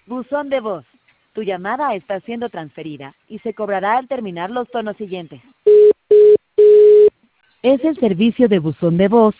Buzón de voz. Tu llamada está siendo transferida y se cobrará al terminar los tonos siguientes. Es el servicio de buzón de voz